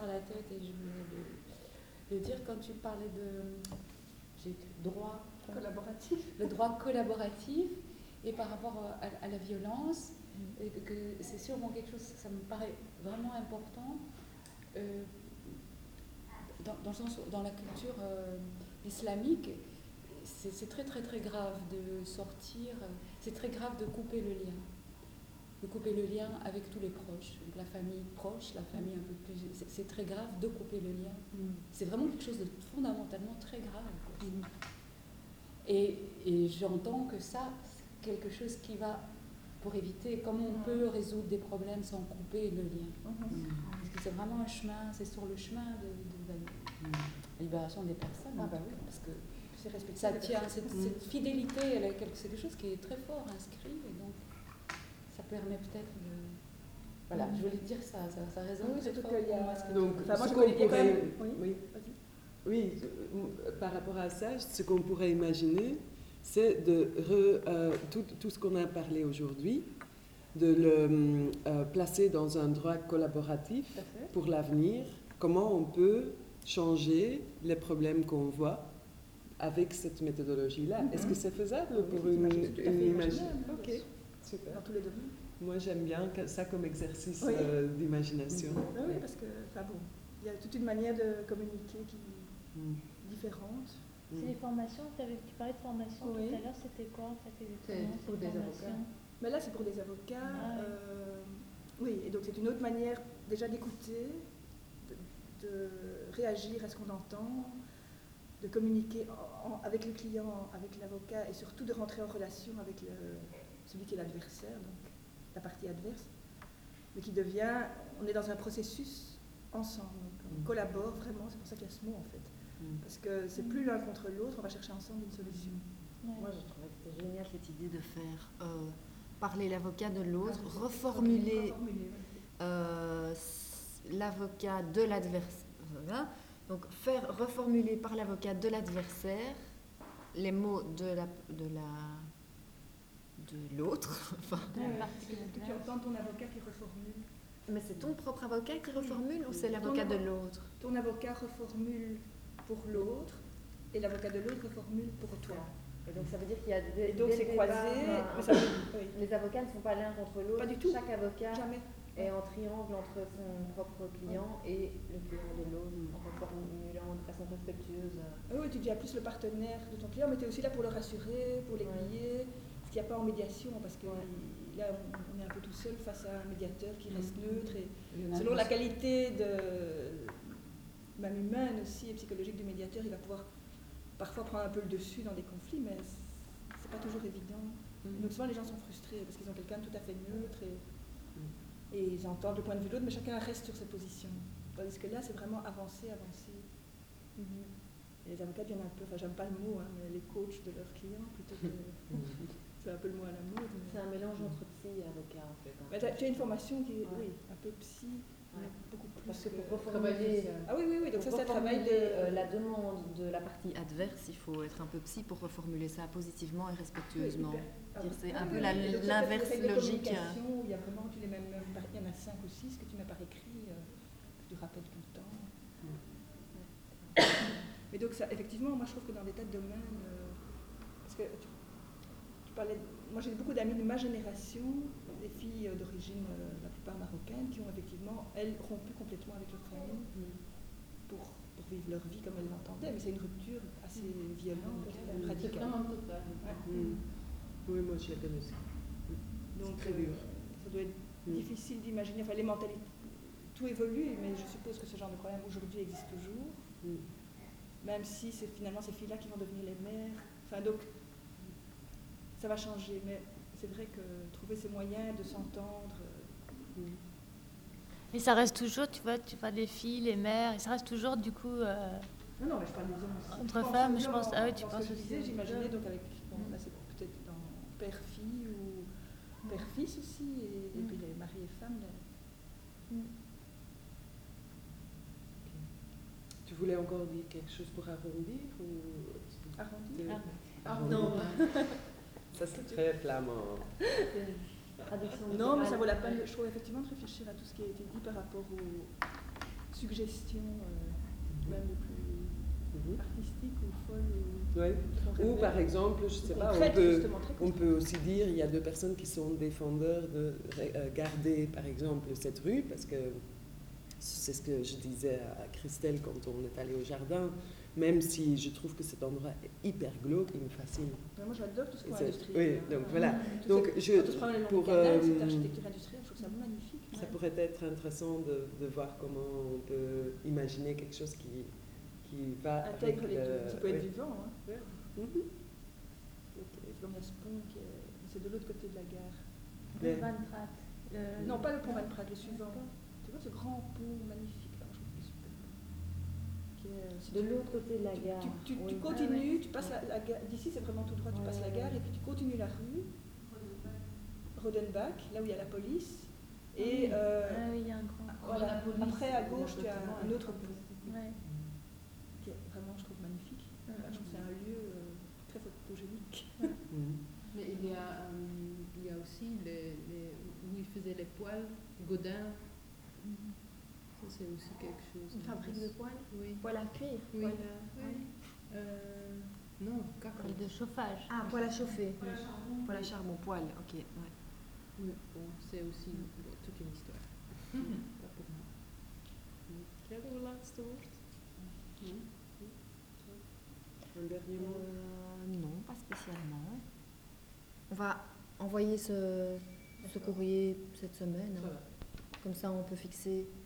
par la tête et je voulais le dire quand tu parlais j'ai écrit droit Collaboratif. Le droit collaboratif et par rapport à la violence, et que c'est sûrement quelque chose, ça me paraît vraiment important dans le sens où dans la culture islamique, c'est très très très grave de sortir, c'est très grave de couper le lien. De couper le lien avec tous les proches, donc la famille proche, la famille un peu plus... C'est très grave de couper le lien. C'est vraiment quelque chose de fondamentalement très grave. Et j'entends que ça, c'est quelque chose qui va, pour éviter, comment on peut résoudre des problèmes sans couper le lien. Parce que c'est vraiment un chemin, c'est sur le chemin de la libération des personnes. Ah bah oui. Parce que c'est respecté. ça tient, cette fidélité, c'est quelque chose qui est très fort inscrit, et donc ça permet peut-être de... Voilà, je voulais dire ça résonne très fort pour moi. Donc, moi je connais quand même... Oui, par rapport à ça, ce qu'on pourrait imaginer, c'est tout ce qu'on a parlé aujourd'hui, de le placer dans un droit collaboratif pour l'avenir. Comment on peut changer les problèmes qu'on voit avec cette méthodologie-là. Est-ce que c'est faisable pour une imagination? Ok, super. Dans tous les domaines. Moi, j'aime bien ça comme exercice d'imagination. Oui, parce que, il y a toute une manière de communiquer qui est différente. C'est les formations, tu parlais de formation tout à l'heure, c'était quoi en fait exactement? C'est pour des avocats. Mais là, c'est pour des avocats. Oui, et donc c'est une autre manière déjà d'écouter, de réagir à ce qu'on entend, de communiquer avec le client, avec l'avocat, et surtout de rentrer en relation avec celui qui est l'adversaire, donc la partie adverse, mais qui devient, on est dans un processus ensemble, donc on collabore vraiment, c'est pour ça qu'il y a ce mot en fait, parce que c'est plus l'un contre l'autre, on va chercher ensemble une solution. Moi je trouvais que c'était génial cette idée de faire parler l'avocat de l'autre, reformuler l'avocat de l'adversaire, donc faire reformuler par l'avocat de l'adversaire les mots de l'autre. Tu entends ton avocat qui reformule. Mais c'est ton propre avocat qui reformule ou c'est l'avocat de l'autre? Ton avocat reformule pour l'autre et l'avocat de l'autre reformule pour toi. Et donc ça veut dire qu'il y a et donc c'est croisé. Les avocats ne sont pas l'un contre l'autre. Pas du tout. Chaque avocat Jamais. est en triangle entre son propre client et le client de l'autre, en reformulant de façon respectueuse. Oui, tu deviens plus le partenaire de ton client, mais tu es aussi là pour le rassurer, pour l'aiguiller. Ce qu'il n'y a pas en médiation, parce que là on est un peu tout seul face à un médiateur qui reste neutre, et selon la qualité même humaine aussi et psychologique du médiateur, il va pouvoir parfois prendre un peu le dessus dans des conflits, mais c'est pas toujours évident. Donc souvent les gens sont frustrés parce qu'ils ont quelqu'un de tout à fait neutre et ils entendent le point de vue de l'autre, mais chacun reste sur ses positions. Tandis que là c'est vraiment avancer. Et les avocats deviennent un peu, j'aime pas le mot, mais les coachs de leurs clients plutôt que... c'est un peu le mot à la mode. Mais... C'est un mélange entre psy et avocat en fait. Mais tu as une formation qui est un peu psy, beaucoup plus. Parce que pour reformuler, donc ça c'est un travail la demande de la partie adverse, il faut être un peu psy pour reformuler ça positivement et respectueusement. C'est un peu l'inverse logique. Il y a vraiment, il y en a 5 ou 6 que tu mets par écrit, que tu rappelles tout le temps. Mais donc ça, effectivement, moi je trouve que dans des tas de domaines, parce que tu parlais, moi j'ai beaucoup d'amis de ma génération, des filles d'origine la plupart marocaines, qui ont effectivement, elles, rompu complètement avec leur famille pour vivre leur vie comme elles l'entendaient, mais c'est une rupture assez violente, radicale. C'est vraiment total. Oui, moi je la connais aussi. Donc très dur. Ça doit être difficile d'imaginer, enfin les mentalités, tout évolue, mais je suppose que ce genre de problème aujourd'hui existe toujours. Même si c'est finalement ces filles-là qui vont devenir les mères. Enfin, donc, ça va changer. Mais c'est vrai que trouver ces moyens de s'entendre... Mais ça reste toujours, tu vois, les filles, les mères, et ça reste toujours du coup... Non, mais je parle des hommes aussi. Entre femmes, je pense... Ah oui, tu penses aussi. J'imaginais donc avec... là, c'est peut-être dans père-fille ou père-fils aussi, et puis les maris et femmes. Tu voulais encore dire quelque chose pour arrondir ou... Arrondir Non. Ça c'est très flamand. Non, mais ça vaut la peine, je trouve, effectivement, de réfléchir à tout ce qui a été dit par rapport suggestions, même les plus Mhm. artistiques ou folles. Ouais. qui font Ou rêver. par exemple, je sais pas, Concrètes, justement, très on concrètes. peut aussi dire il y a deux personnes qui sont défendeurs de garder par exemple cette rue parce que c'est ce que je disais à Christelle quand on est allé au jardin, même si je trouve que cet endroit est hyper glauque, il me fascine. Ouais, moi j'adore tout ce qui est C'est- industriel. oui, donc voilà. Tout Donc cette- je quand on se promène le long pour du canal, cette architecture industrielle, je trouve ça magnifique. ça pourrait être intéressant de voir comment on peut imaginer quelque chose qui va Intègre avec les deux, qui peut être oui. vivant. Hein. Mhm. Ok. C'est comme il y a ce pont qui est... C'est de l'autre côté de la gare. Mais- Van Praat. Non, pas le pont Van Praat, le suivant. Tu vois ce grand pont magnifique là, je trouve qu'il est superbe. Qui est, si De tu- l'autre côté de la gare. Tu Oui. continues, tu passes la gare. D'ici c'est vraiment tout droit, tu passes la Ouais. gare et puis tu continues la rue. Rodenbach, là où il y a la police. Et Ah oui, il y a un grand. voilà. Après à gauche tu as un autre pont Ouais. qui est vraiment, je trouve, magnifique. Voilà, je trouve que c'est un lieu très photogénique. Mhm. Mais il y a aussi où ils faisaient les poils, Godin. Ça, c'est aussi quelque chose. Une fabrique de poêles. Oui. Poêle à cuire. Oui. Poêle, Oui. Non, kachel. Poêle de chauffage. Ah, poêle à chauffer. Poêle à charbon, poêle, ok. Ouais. Oui, bon, c'est aussi toute une histoire. Pas pour moi. Quel est le laatste woord? Non? Un dernier mot? Non, pas spécialement. On va envoyer ce courrier cette semaine. Ça hein. va. Comme ça, on peut fixer